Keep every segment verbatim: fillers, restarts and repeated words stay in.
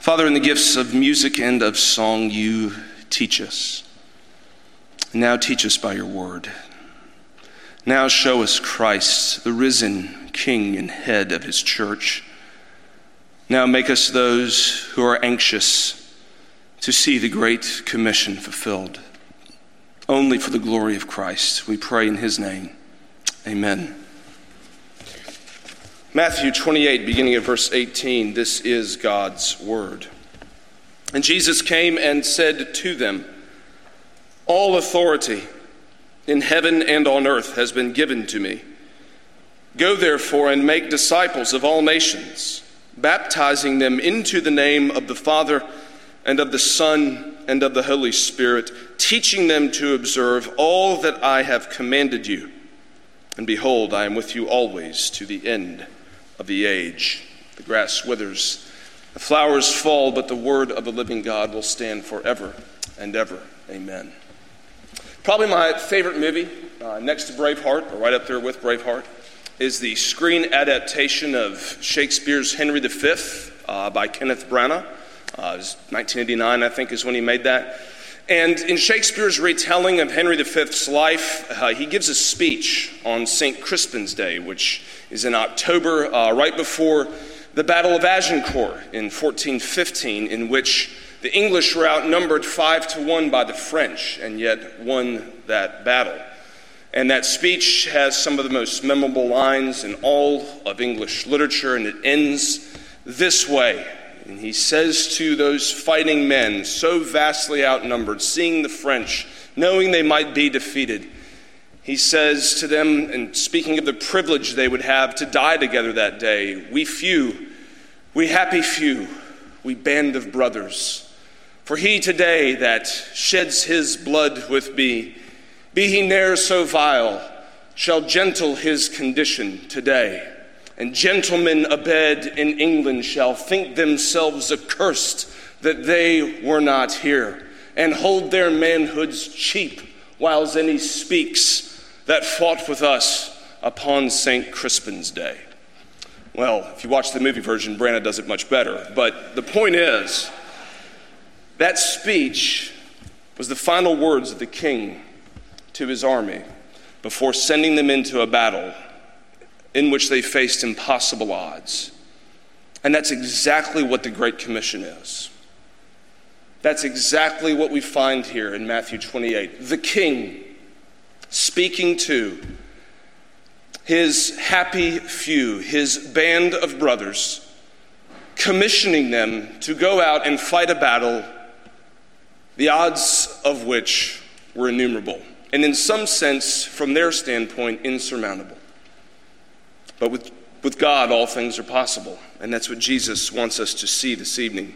Father, in the gifts of music and of song, you teach us. Now teach us by your word. Now show us Christ, the risen King and head of his church. Now make us those who are anxious to see the Great Commission fulfilled. Only for the glory of Christ, we pray in his name. Amen. Matthew twenty-eight, beginning at verse eighteen, this is God's word. And Jesus came and said to them, "All authority in heaven and on earth has been given to me. Go therefore and make disciples of all nations, baptizing them into the name of the Father and of the Son and of the Holy Spirit, teaching them to observe all that I have commanded you. And behold, I am with you always to the end of the age." The grass withers, the flowers fall, but the word of the living God will stand forever and ever. Amen. Probably my favorite movie, uh, next to Braveheart, or right up there with Braveheart, is the screen adaptation of Shakespeare's Henry the Fifth uh, by Kenneth Branagh. Uh, it was nineteen eighty-nine, I think, is when he made that. And in Shakespeare's retelling of Henry the Fifth's life, uh, he gives a speech on Saint Crispin's Day, which is in October, uh, right before the Battle of Agincourt in fourteen fifteen, in which the English were outnumbered five to one by the French, and yet won that battle. And that speech has some of the most memorable lines in all of English literature, and it ends this way. And he says to those fighting men, so vastly outnumbered, seeing the French, knowing they might be defeated, he says to them, and speaking of the privilege they would have to die together that day, "We few, we happy few, we band of brothers. For he today that sheds his blood with me, be he ne'er so vile, shall gentle his condition today. And gentlemen abed in England shall think themselves accursed that they were not here, and hold their manhoods cheap, whiles any speaks that fought with us upon Saint Crispin's Day." Well, if you watch the movie version, Branagh does it much better. But the point is, that speech was the final words of the king to his army before sending them into a battle in which they faced impossible odds. And that's exactly what the Great Commission is. That's exactly what we find here in Matthew twenty-eight. The king speaking to his happy few, his band of brothers, commissioning them to go out and fight a battle, the odds of which were innumerable, and in some sense, from their standpoint, insurmountable. But with, with God, all things are possible, and that's what Jesus wants us to see this evening.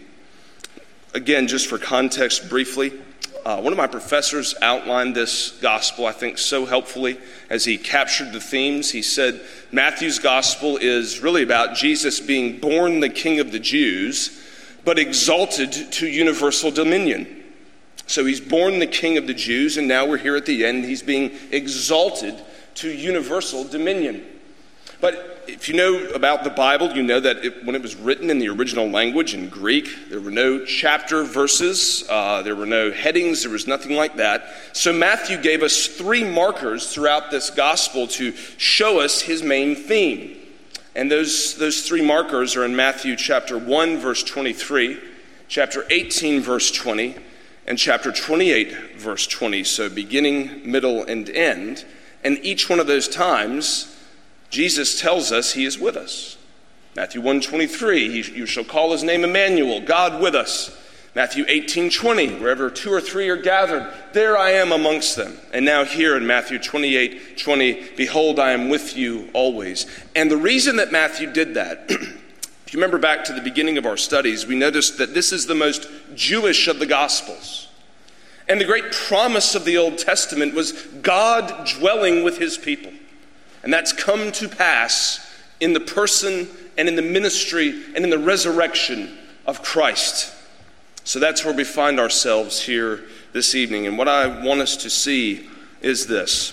Again, just for context briefly, uh, one of my professors outlined this gospel, I think, so helpfully as he captured the themes. He said Matthew's gospel is really about Jesus being born the King of the Jews, but exalted to universal dominion. So he's born the King of the Jews, and now we're here at the end. He's being exalted to universal dominion. But if you know about the Bible, you know that it, when it was written in the original language in Greek, there were no chapter verses, uh, there were no headings, there was nothing like that. So Matthew gave us three markers throughout this gospel to show us his main theme. And those, those three markers are in Matthew chapter one, verse twenty-three, chapter eighteen, verse twenty, and chapter twenty-eight, verse twenty. So beginning, middle, and end. And each one of those times, Jesus tells us he is with us. Matthew one twenty-three, you shall call his name Emmanuel, God with us. Matthew eighteen twenty, wherever two or three are gathered, there I am amongst them. And now here in Matthew twenty-eight twenty, behold, I am with you always. And the reason that Matthew did that, if you remember back to the beginning of our studies, we noticed that this is the most Jewish of the Gospels. And the great promise of the Old Testament was God dwelling with his people. And that's come to pass in the person and in the ministry and in the resurrection of Christ. So that's where we find ourselves here this evening. And what I want us to see is this.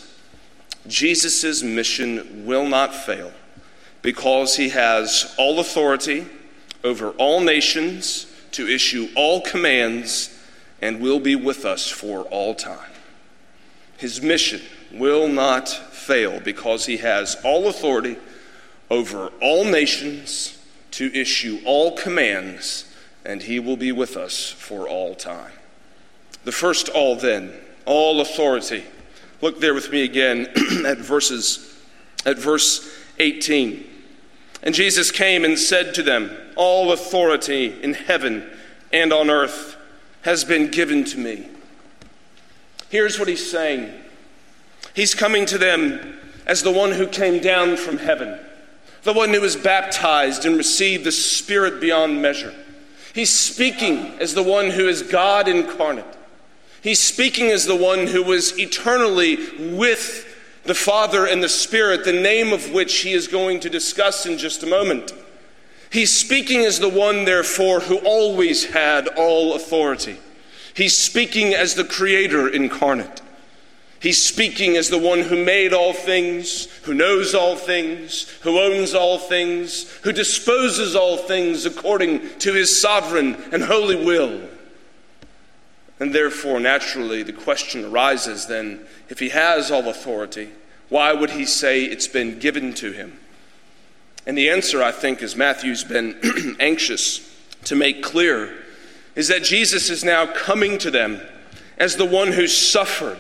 Jesus' mission will not fail because he has all authority over all nations to issue all commands and will be with us for all time. His mission will not fail because he has all authority over all nations to issue all commands, and he will be with us for all time. The first all then, all authority. Look there with me again at verses at verse eighteen. And Jesus came and said to them, all authority in heaven and on earth has been given to me. Here's what he's saying. He's coming to them as the one who came down from heaven, the one who was baptized and received the Spirit beyond measure. He's speaking as the one who is God incarnate. He's speaking as the one who was eternally with the Father and the Spirit, the name of which he is going to discuss in just a moment. He's speaking as the one, therefore, who always had all authority. He's speaking as the Creator incarnate. He's speaking as the one who made all things, who knows all things, who owns all things, who disposes all things according to his sovereign and holy will. And therefore, naturally, the question arises then, if he has all authority, why would he say it's been given to him? And the answer, I think, as Matthew's been anxious to make clear, is that Jesus is now coming to them as the one who suffered,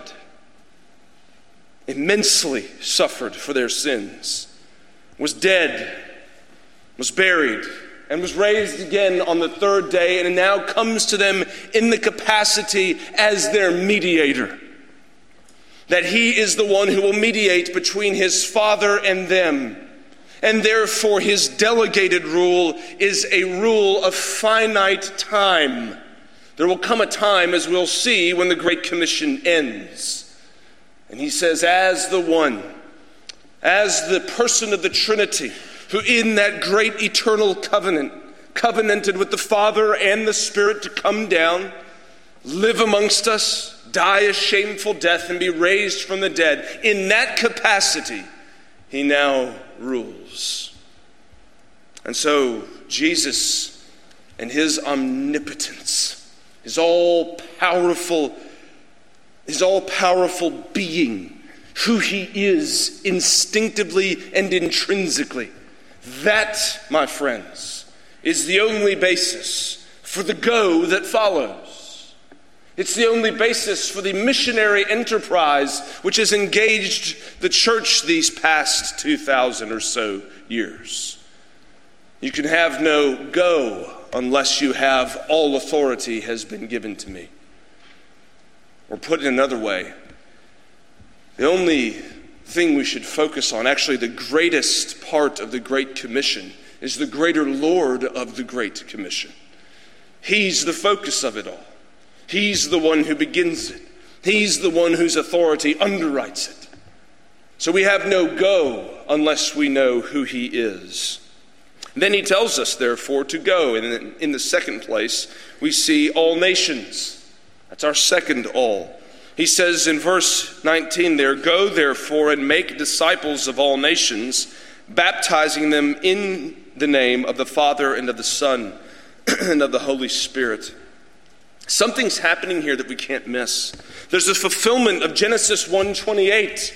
immensely suffered for their sins, was dead, was buried, and was raised again on the third day, and now comes to them in the capacity as their mediator. That he is the one who will mediate between his Father and them. And therefore his delegated rule is a rule of finite time. There will come a time, as we'll see, when the Great Commission ends. And he says, as the one, as the person of the Trinity, who in that great eternal covenant, covenanted with the Father and the Spirit to come down, live amongst us, die a shameful death, and be raised from the dead. In that capacity, he now rules. And so, Jesus and his omnipotence, his all-powerful, his all-powerful being, who he is instinctively and intrinsically, that, my friends, is the only basis for the go that follows. It's the only basis for the missionary enterprise which has engaged the church these past two thousand or so years. You can have no go unless you have all authority has been given to me. Or put it another way, the only thing we should focus on, actually the greatest part of the Great Commission, is the greater Lord of the Great Commission. He's the focus of it all. He's the one who begins it. He's the one whose authority underwrites it. So we have no go unless we know who he is. Then he tells us, therefore, to go. And in the second place, we see all nations. That's our second all. He says in verse nineteen there, go therefore and make disciples of all nations, baptizing them in the name of the Father and of the Son and of the Holy Spirit. Something's happening here that we can't miss. There's a fulfillment of Genesis one twenty-eight.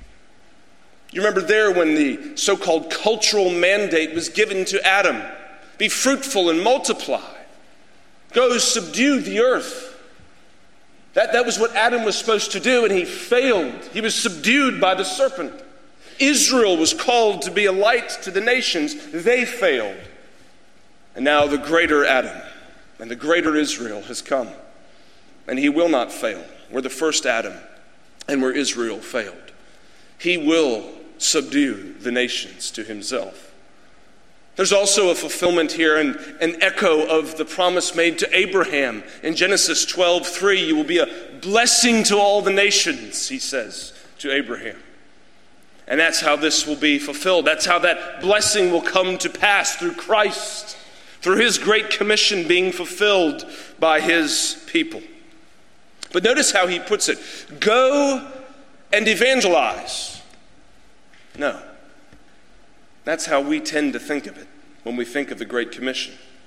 You remember there when the so-called cultural mandate was given to Adam. Be fruitful and multiply. Go subdue the earth. That, that was what Adam was supposed to do, and he failed. He was subdued by the serpent. Israel was called to be a light to the nations. They failed. And now the greater Adam and the greater Israel has come. And he will not fail. We're the first Adam, and where Israel failed. He will subdue the nations to himself. There's also a fulfillment here and an echo of the promise made to Abraham. In Genesis twelve three, you will be a blessing to all the nations, he says to Abraham. And that's how this will be fulfilled. That's how that blessing will come to pass through Christ, through his great commission being fulfilled by his people. But notice how he puts it. Go and evangelize. No. That's how we tend to think of it when we think of the Great Commission.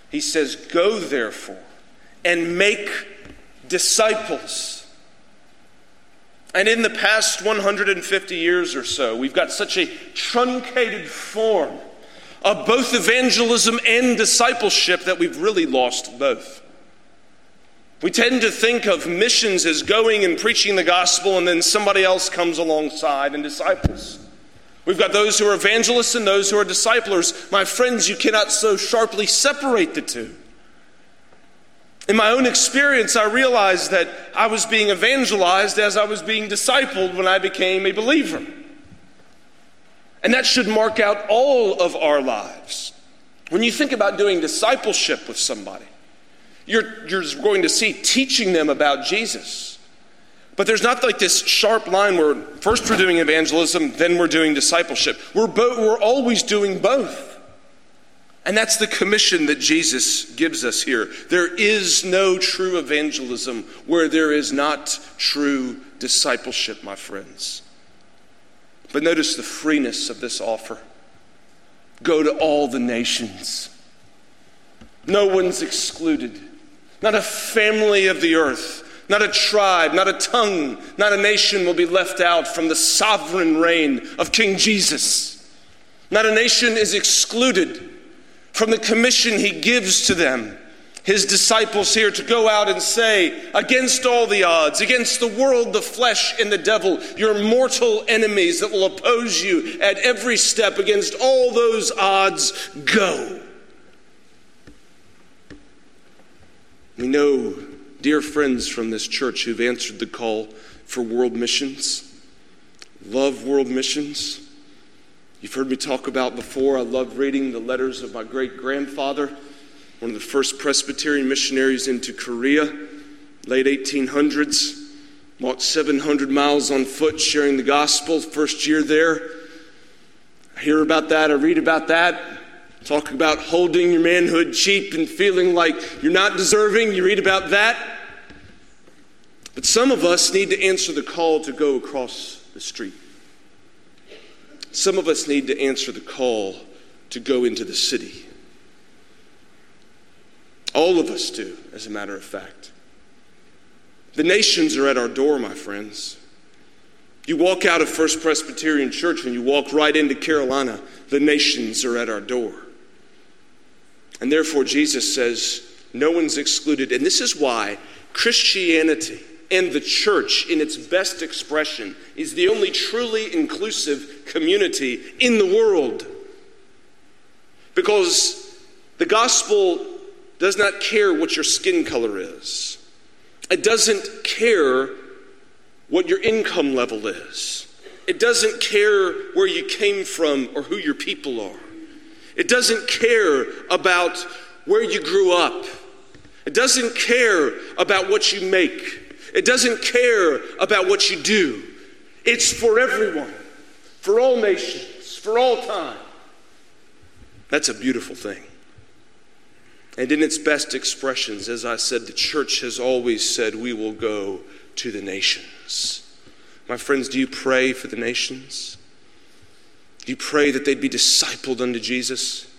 He says, go therefore and make disciples. And in the past one hundred fifty years or so, we've got such a truncated form of both evangelism and discipleship that we've really lost both. We tend to think of missions as going and preaching the gospel, and then somebody else comes alongside and disciples. We've got those who are evangelists and those who are disciplers. My friends, you cannot so sharply separate the two. In my own experience, I realized that I was being evangelized as I was being discipled when I became a believer. And that should mark out all of our lives. When you think about doing discipleship with somebody, you're, you're going to see teaching them about Jesus. But there's not like this sharp line where first we're doing evangelism, then we're doing discipleship. We're, bo- we're always doing both. And that's the commission that Jesus gives us here. There is no true evangelism where there is not true discipleship, my friends. But notice the freeness of this offer. Go to all the nations. No one's excluded. Not a family of the earth, not a tribe, not a tongue, not a nation will be left out from the sovereign reign of King Jesus. Not a nation is excluded from the commission he gives to them, his disciples here, to go out and say, against all the odds, against the world, the flesh, and the devil, your mortal enemies that will oppose you at every step, against all those odds, go. We know dear friends from this church who've answered the call for world missions, love world missions. You've heard me talk about before, I love reading the letters of my great-grandfather, one of the first Presbyterian missionaries into Korea, late eighteen hundreds, walked seven hundred miles on foot sharing the gospel, first year there. I hear about that, I read about that, talk about holding your manhood cheap and feeling like you're not deserving, you read about that. But some of us need to answer the call to go across the street. Some of us need to answer the call to go into the city. All of us do, as a matter of fact. The nations are at our door, my friends. You walk out of First Presbyterian Church and you walk right into Carolina, the nations are at our door. And therefore Jesus says, no one's excluded. And this is why Christianity and the church, in its best expression, is the only truly inclusive community in the world. Because the gospel does not care what your skin color is. It doesn't care what your income level is. It doesn't care where you came from or who your people are. It doesn't care about where you grew up. It doesn't care about what you make. It doesn't care about what you do. It's for everyone, for all nations, for all time. That's a beautiful thing. And in its best expressions, as I said, the church has always said, we will go to the nations. My friends, do you pray for the nations? Do you pray that they'd be discipled unto Jesus?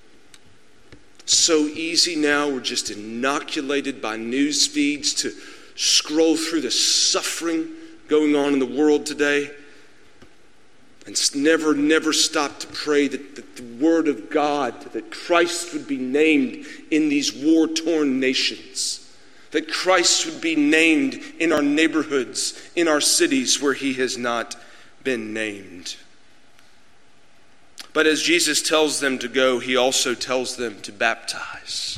So easy now, we're just inoculated by news feeds to scroll through the suffering going on in the world today and never, never stop to pray that, that the word of God, that Christ would be named in these war-torn nations, that Christ would be named in our neighborhoods, in our cities where he has not been named. But as Jesus tells them to go, he also tells them to baptize.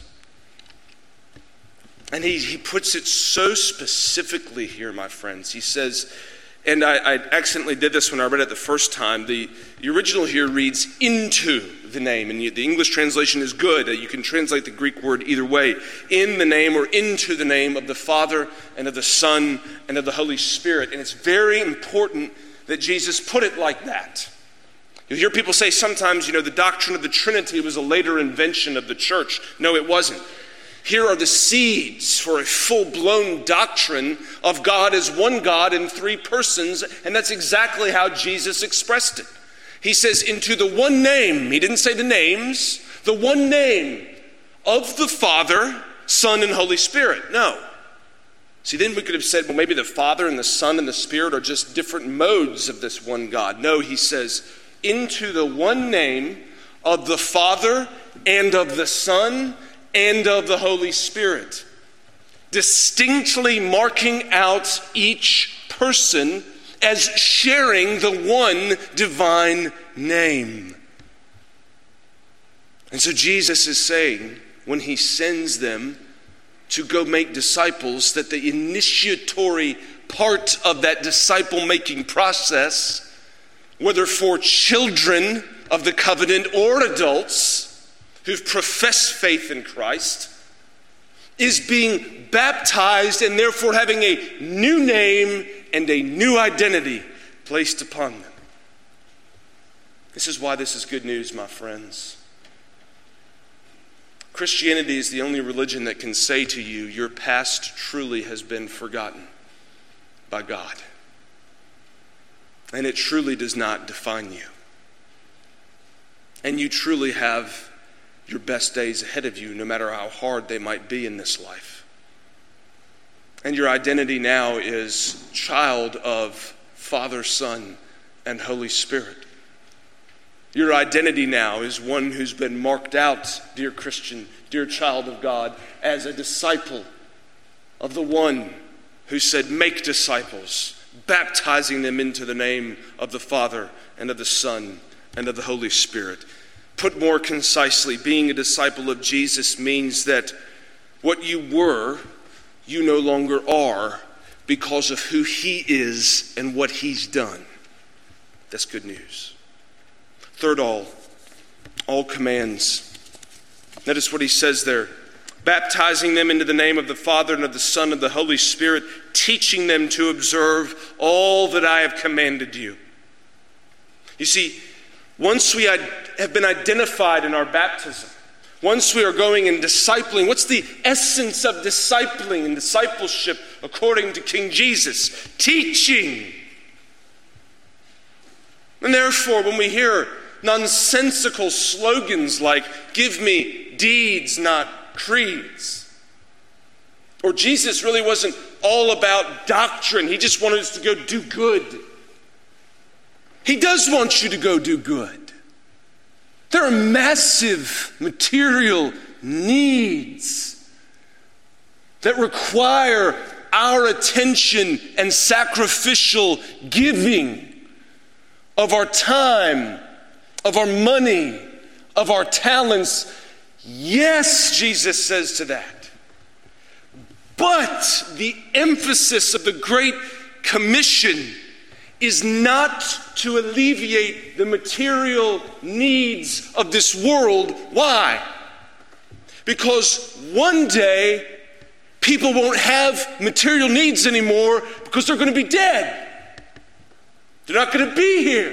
And he, he puts it so specifically here, my friends. He says, and I, I accidentally did this when I read it the first time. The, the original here reads, into the name. And you, the English translation is good. You can translate the Greek word either way. In the name or into the name of the Father and of the Son and of the Holy Spirit. And it's very important that Jesus put it like that. You hear people say sometimes, you know, the doctrine of the Trinity was a later invention of the church. No, it wasn't. Here are the seeds for a full-blown doctrine of God as one God in three persons, and that's exactly how Jesus expressed it. He says, into the one name, he didn't say the names, the one name of the Father, Son, and Holy Spirit. No. See, then we could have said, well, maybe the Father and the Son and the Spirit are just different modes of this one God. No, he says, into the one name of the Father and of the Son and of the Holy Spirit, distinctly marking out each person as sharing the one divine name. And so Jesus is saying, when he sends them to go make disciples, that the initiatory part of that disciple-making process, whether for children of the covenant or adults who've professed faith in Christ, is being baptized and therefore having a new name and a new identity placed upon them. This is why this is good news, my friends. Christianity is the only religion that can say to you, your past truly has been forgotten by God. And it truly does not define you. And you truly have your best days ahead of you, no matter how hard they might be in this life. And your identity now is child of Father, Son, and Holy Spirit. Your identity now is one who's been marked out, dear Christian, dear child of God, as a disciple of the one who said, make disciples, baptizing them into the name of the Father and of the Son and of the Holy Spirit. Put more concisely, being a disciple of Jesus means that what you were, you no longer are because of who he is and what he's done. That's good news. Third, all, all commands. Notice what he says there. Baptizing them into the name of the Father and of the Son and of the Holy Spirit, teaching them to observe all that I have commanded you. You see, once we have been identified in our baptism, once we are going and discipling, what's the essence of discipling and discipleship according to King Jesus? Teaching. And therefore, when we hear nonsensical slogans like, give me deeds, not creeds, or Jesus really wasn't all about doctrine, he just wanted us to go do good. He does want you to go do good. There are massive material needs that require our attention and sacrificial giving of our time, of our money, of our talents. Yes, Jesus says to that. But the emphasis of the Great Commission is not to alleviate the material needs of this world. Why? Because one day people won't have material needs anymore because they're going to be dead. They're not going to be here.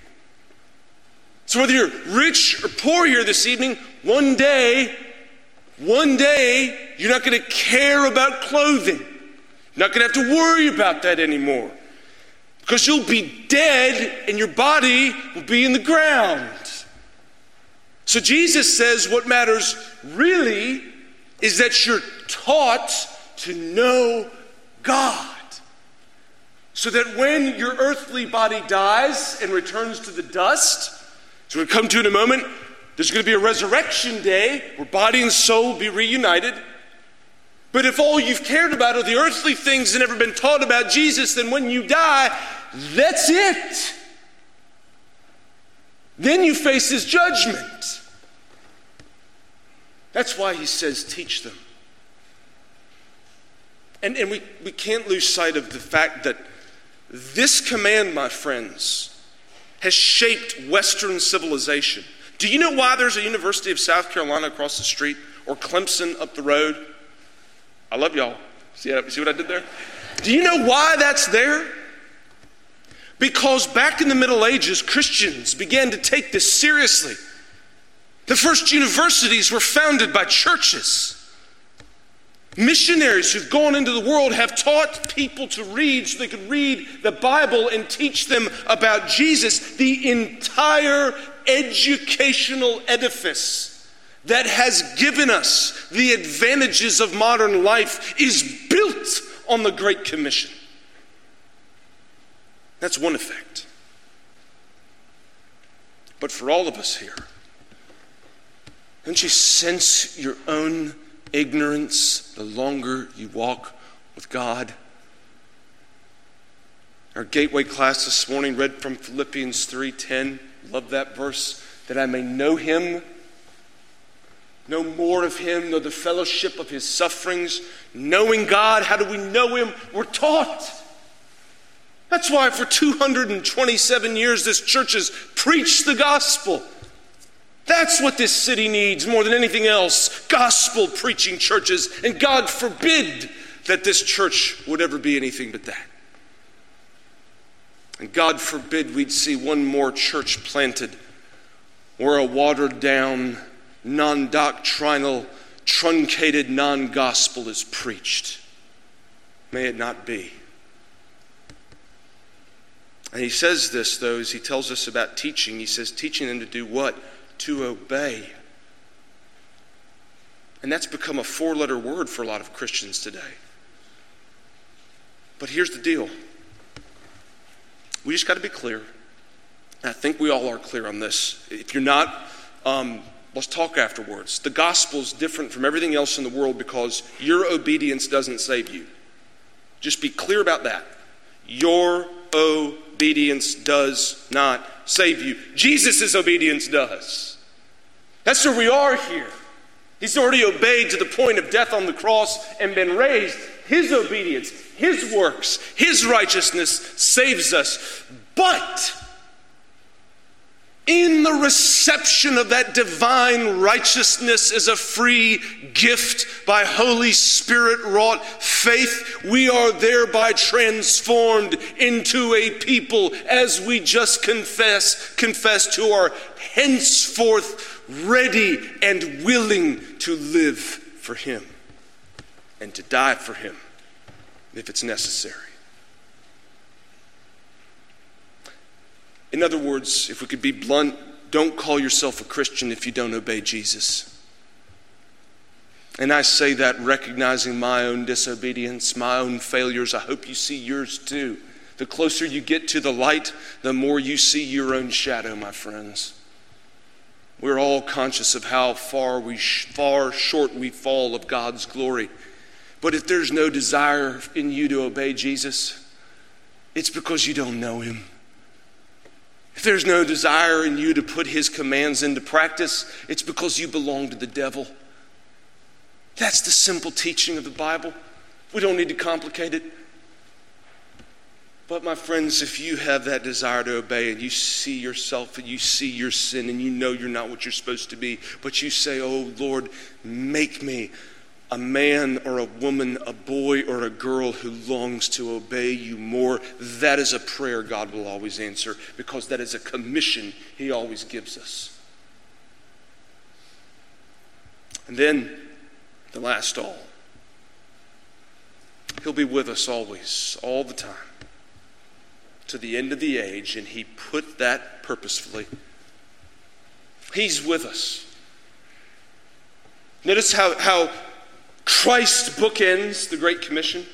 So whether you're rich or poor here this evening, one day, one day, you're not going to care about clothing. You're not going to have to worry about that anymore. Because you'll be dead and your body will be in the ground. So Jesus says what matters really is that you're taught to know God. So that when your earthly body dies and returns to the dust, so we'll come to in a moment, there's going to be a resurrection day where body and soul will be reunited. But if all you've cared about are the earthly things and never been taught about Jesus, then when you die, that's it. Then you face his judgment. That's why he says, teach them. And, and we, we can't lose sight of the fact that this command, my friends, has shaped Western civilization. Do you know why there's a University of South Carolina across the street or Clemson up the road? I love y'all. See, see what I did there? Do you know why that's there? Because back in the Middle Ages, Christians began to take this seriously. The first universities were founded by churches. Missionaries who've gone into the world have taught people to read so they could read the Bible and teach them about Jesus. The entire educational edifice that has given us the advantages of modern life is built on the Great Commission. That's one effect. But for all of us here, don't you sense your own ignorance the longer you walk with God? Our Gateway class this morning read from Philippians three ten. Love that verse. That I may know him, know more of him, know the fellowship of his sufferings. Knowing God, how do we know him? We're taught. That's why for two hundred twenty-seven years this church has preached the gospel. That's what this city needs more than anything else. Gospel preaching churches. And God forbid that this church would ever be anything but that. And God forbid we'd see one more church planted where a watered down, non-doctrinal, truncated non-gospel is preached. May it not be. And he says this, though, as he tells us about teaching. He says, teaching them to do what? To obey. And that's become a four-letter word for a lot of Christians today. But here's the deal. We just got to be clear. And I think we all are clear on this. If you're not, um, let's talk afterwards. The gospel is different from everything else in the world because your obedience doesn't save you. Just be clear about that. Your obedience does not save you. Jesus' obedience does. That's where we are here. He's already obeyed to the point of death on the cross and been raised. His obedience, his works, his righteousness saves us. But in the reception of that divine righteousness as a free gift by Holy Spirit wrought faith, we are thereby transformed into a people, as we just confess, confessed, who are henceforth ready and willing to live for him and to die for him if it's necessary. In other words, if we could be blunt, don't call yourself a Christian if you don't obey Jesus. And I say that recognizing my own disobedience, my own failures. I hope you see yours too. The closer you get to the light, the more you see your own shadow, my friends. We're all conscious of how far we far short we fall of God's glory. But if there's no desire in you to obey Jesus, it's because you don't know him. If there's no desire in you to put his commands into practice, it's because you belong to the devil. That's the simple teaching of the Bible. We don't need to complicate it. But my friends, if you have that desire to obey and you see yourself and you see your sin and you know you're not what you're supposed to be, but you say, oh Lord, make me a man or a woman, a boy or a girl who longs to obey you more, that is a prayer God will always answer, because that is a commission he always gives us. And then, the last all. He'll be with us always, all the time, to the end of the age, and he put that purposefully. He's with us. Notice how, how Christ bookends the Great Commission.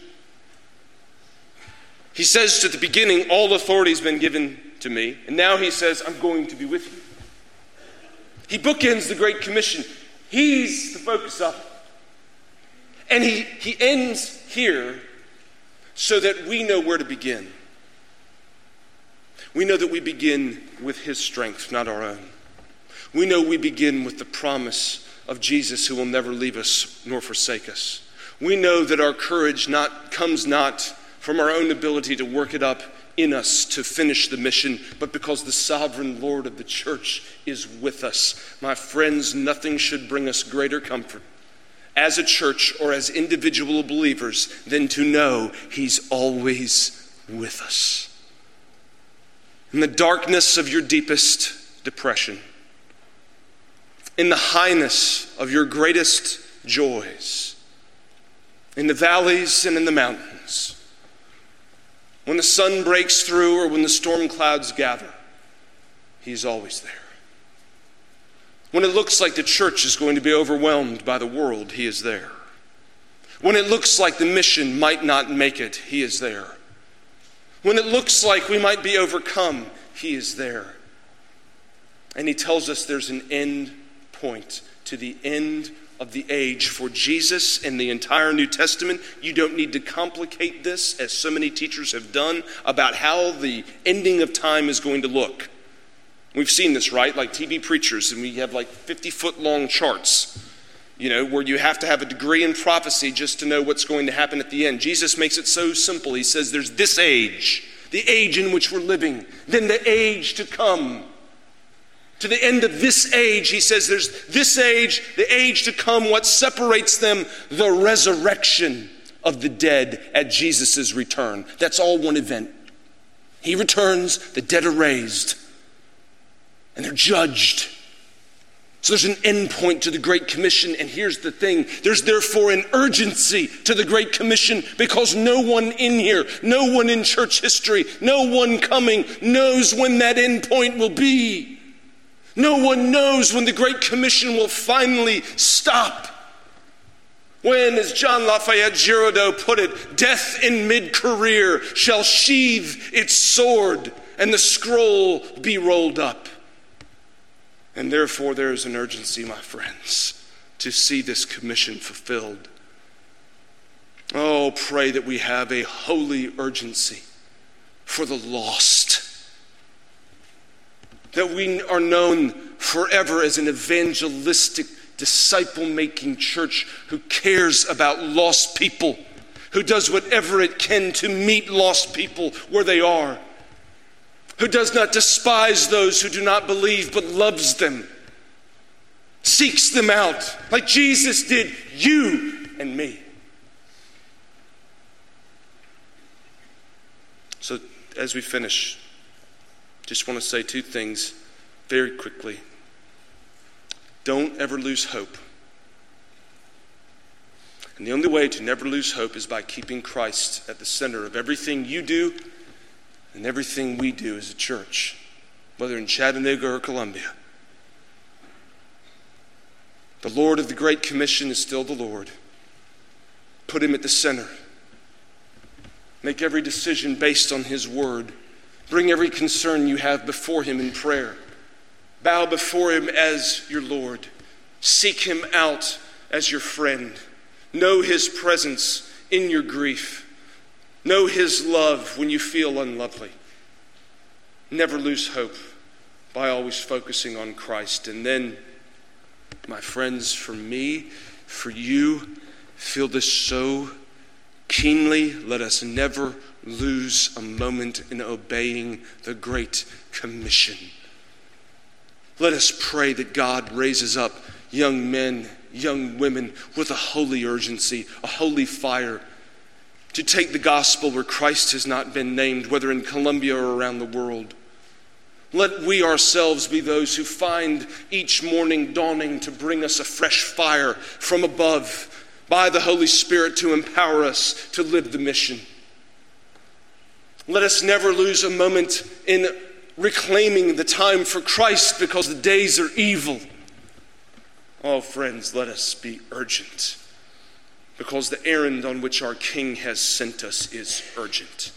He says at the beginning, all authority has been given to me. And now he says, I'm going to be with you. He bookends the Great Commission. He's the focus of it. And he, he ends here so that we know where to begin. We know that we begin with his strength, not our own. We know we begin with the promise of Jesus, who will never leave us nor forsake us. We know that our courage not comes not from our own ability to work it up in us to finish the mission, but because the sovereign Lord of the church is with us. My friends, nothing should bring us greater comfort as a church or as individual believers than to know he's always with us. In the darkness of your deepest depression, in the highness of your greatest joys, in the valleys and in the mountains, when the sun breaks through or when the storm clouds gather, he's always there. When it looks like the church is going to be overwhelmed by the world, he is there. When it looks like the mission might not make it, he is there. When it looks like we might be overcome, he is there. And he tells us there's an end point to the end of the age. For Jesus and the entire New Testament, you don't need to complicate this, as so many teachers have done, about how the ending of time is going to look. We've seen this, right? Like T V preachers, and we have like fifty-foot long charts, you know, where you have to have a degree in prophecy just to know what's going to happen at the end. Jesus makes it so simple. He says there's this age, the age in which we're living, then the age to come. To the end of this age, he says there's this age, the age to come. What separates them? The resurrection of the dead at Jesus' return. That's all one event. He returns, the dead are raised. And they're judged. So there's an end point to the Great Commission. And here's the thing. There's therefore an urgency to the Great Commission, because no one in here, no one in church history, no one coming knows when that end point will be. No one knows when the Great Commission will finally stop. When, as John Lafayette Giraudoux put it, death in mid-career shall sheathe its sword and the scroll be rolled up. And therefore there is an urgency, my friends, to see this commission fulfilled. Oh, pray that we have a holy urgency for the lost. That we are known forever as an evangelistic, disciple-making church who cares about lost people, who does whatever it can to meet lost people where they are, who does not despise those who do not believe, but loves them, seeks them out, like Jesus did you and me. So as we finish, just want to say two things very quickly. Don't ever lose hope. And the only way to never lose hope is by keeping Christ at the center of everything you do and everything we do as a church, whether in Chattanooga or Columbia. The Lord of the Great Commission is still the Lord. Put him at the center. Make every decision based on his word. Bring every concern you have before him in prayer. Bow before him as your Lord. Seek him out as your friend. Know his presence in your grief. Know his love when you feel unlovely. Never lose hope by always focusing on Christ. And then, my friends, for me, for you, feel this so keenly. Let us never lose a moment in obeying the Great Commission. Let us pray that God raises up young men, young women with a holy urgency, a holy fire, to take the gospel where Christ has not been named, whether in Columbia or around the world. Let we ourselves be those who find each morning dawning to bring us a fresh fire from above by the Holy Spirit to empower us to live the mission. Let us never lose a moment in reclaiming the time for Christ, because the days are evil. Oh, friends, let us be urgent, because the errand on which our King has sent us is urgent.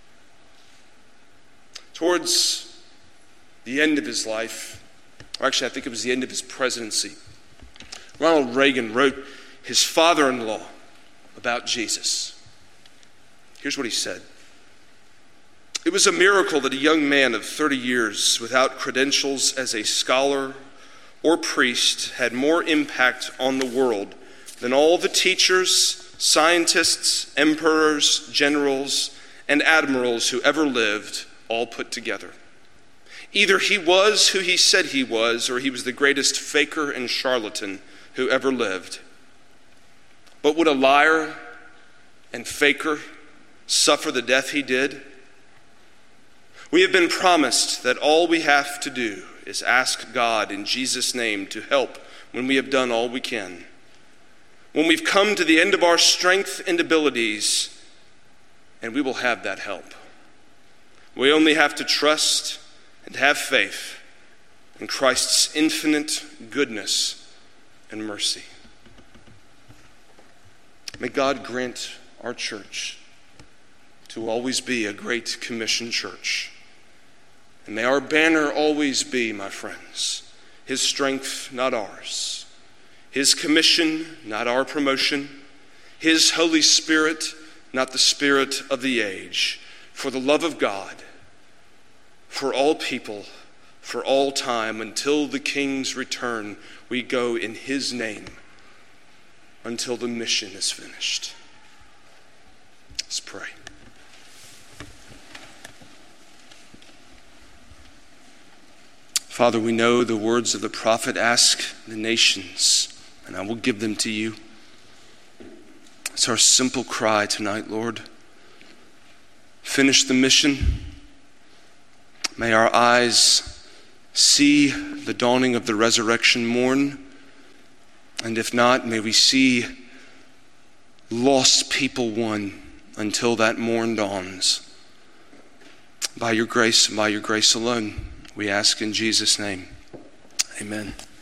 Towards the end of his life, or actually I think it was the end of his presidency, Ronald Reagan wrote his father-in-law about Jesus. Here's what he said. It was a miracle that a young man of thirty years without credentials as a scholar or priest had more impact on the world than all the teachers, scientists, emperors, generals, and admirals who ever lived, all put together. Either he was who he said he was, or he was the greatest faker and charlatan who ever lived. But would a liar and faker suffer the death he did? We have been promised that all we have to do is ask God in Jesus' name to help when we have done all we can. When we've come to the end of our strength and abilities, and we will have that help. We only have to trust and have faith and Christ's infinite goodness and mercy. May God grant our church to always be a Great Commission church. And may our banner always be, my friends, His strength, not ours. His commission, not our promotion. His Holy Spirit, not the spirit of the age. For the love of God, for all people, for all time, until the King's return, we go in His name until the mission is finished. Let's pray. Father, we know the words of the prophet, ask the nations, and I will give them to you. It's our simple cry tonight, Lord. Finish the mission. May our eyes see the dawning of the resurrection morn. And if not, may we see lost people won until that morn dawns. By your grace and by your grace alone, we ask in Jesus' name. Amen.